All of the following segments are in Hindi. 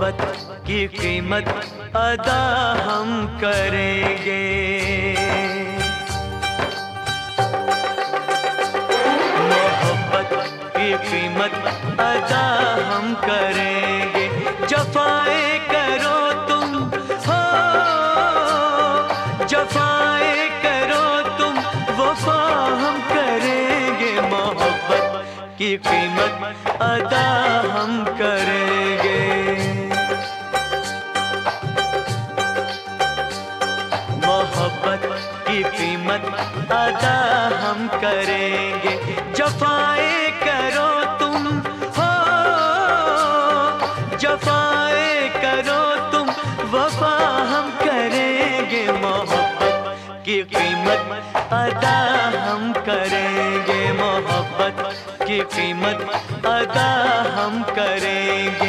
मोहब्बत की कीमत अदा हम करेंगे। मोहब्बत की कीमत अदा हम करेंगे। जफाएं करो तुम हो, जफाएं करो तुम, वफा हम करेंगे। मोहब्बत की कीमत अदा हम करेंगे। मोहब्बत की कीमत अदा हम करेंगे। जफाएं करो तुम हो, जफाएं करो तुम, वफा हम करेंगे। मोहब्बत की कीमत अदा हम करेंगे। मोहब्बत की कीमत अदा हम करेंगे।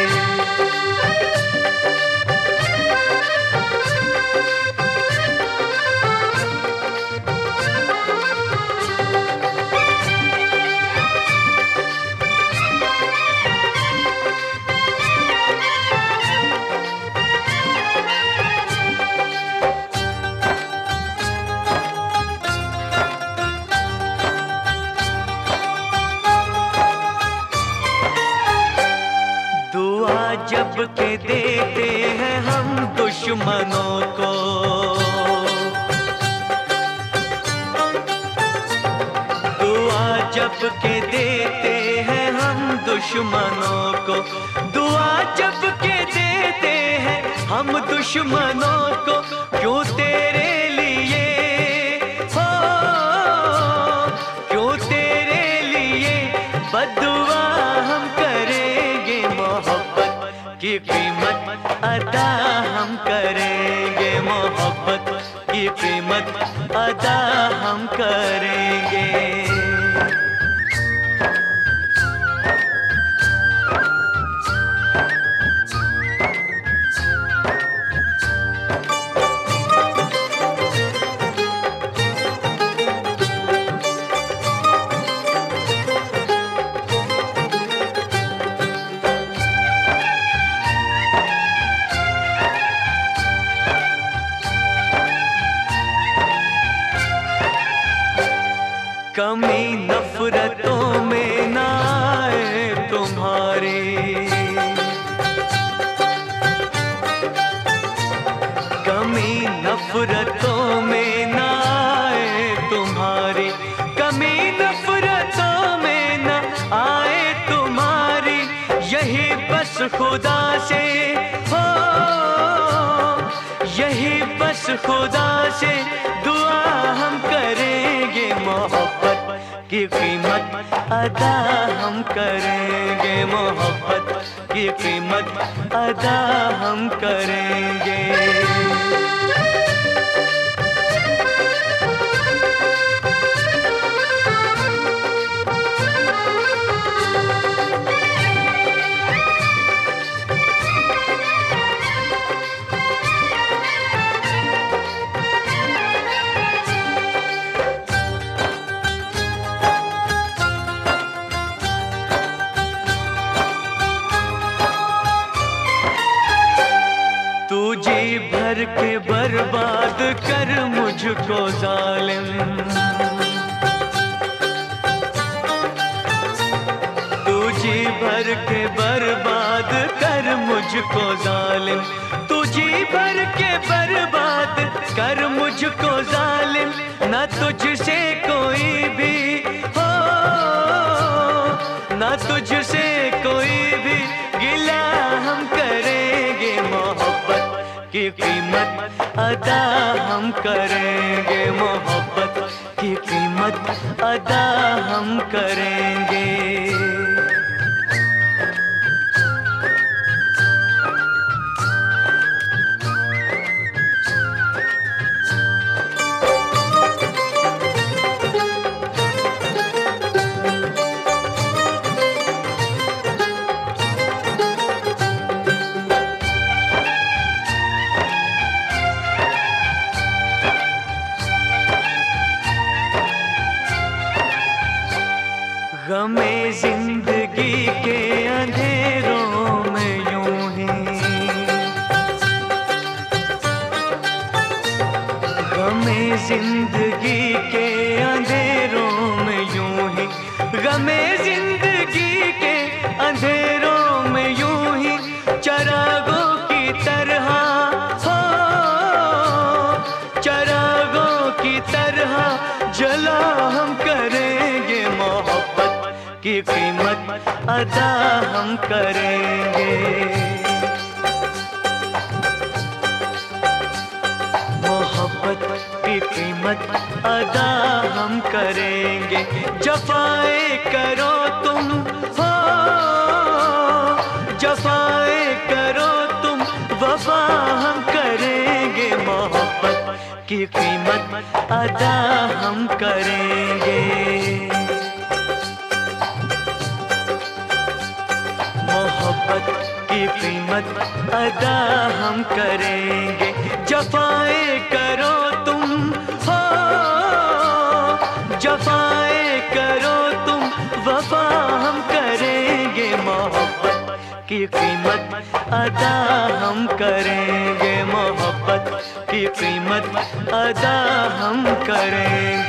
जब के देते हैं हम दुश्मनों को, दुआ जब के देते हैं हम दुश्मनों को, दुआ जब के देते हैं हम दुश्मनों को। क्यों तेरे लिए हो, क्यों तेरे लिए बद्दुआ हम करेंगे। मोहब्बत की कीमत अदा हम करेंगे। मोहब्बत की कीमत अदा हम करेंगे। कमी नफरतों में ना आए तुम्हारी, कमी नफरतों में ना आए तुम्हारी, कमी नफरतों में ना आए तुम्हारी। यही बस खुदा से हो, यही बस खुदा से दुआ हम करेंगे। मोहब्बत की कीमत अदा हम करेंगे। मोहब्बत की कीमत अदा हम करेंगे। जी भर के बर्बाद कर मुझको जालिम, तू जी भर के बर्बाद कर मुझको जालिम, तू जी भर के बर्बाद कर मुझको जालिम। ना तुझसे कोई भी हो, ना तुझसे कोई भी गिला हम करेंगे। मोहब्बत की कीमत अदा हम करेंगे। मोहब्बत की कीमत अदा हम करेंगे। गमे जिंदगी जिंदगी के अंधेरों में यूं ही, गमे जिंदगी के अंधेरों में यूं ही चरागों की तरह हो, चरागों की तरह जला हम करेंगे। मोहब्बत की कीमत अदा हम करेंगे। मोहब्बत की कीमत अदा हम करेंगे। जफाएं करो तुम हो, जफाएं करो तुम, वफा हम करेंगे। मोहब्बत की कीमत अदा हम करेंगे। मोहब्बत की कीमत अदा हम करेंगे। जफाएं करो तुम हो, जफाएं करो तुम, वफा हम करेंगे। मोहब्बत की कीमत अदा हम करेंगे। मोहब्बत की कीमत अदा हम करेंगे।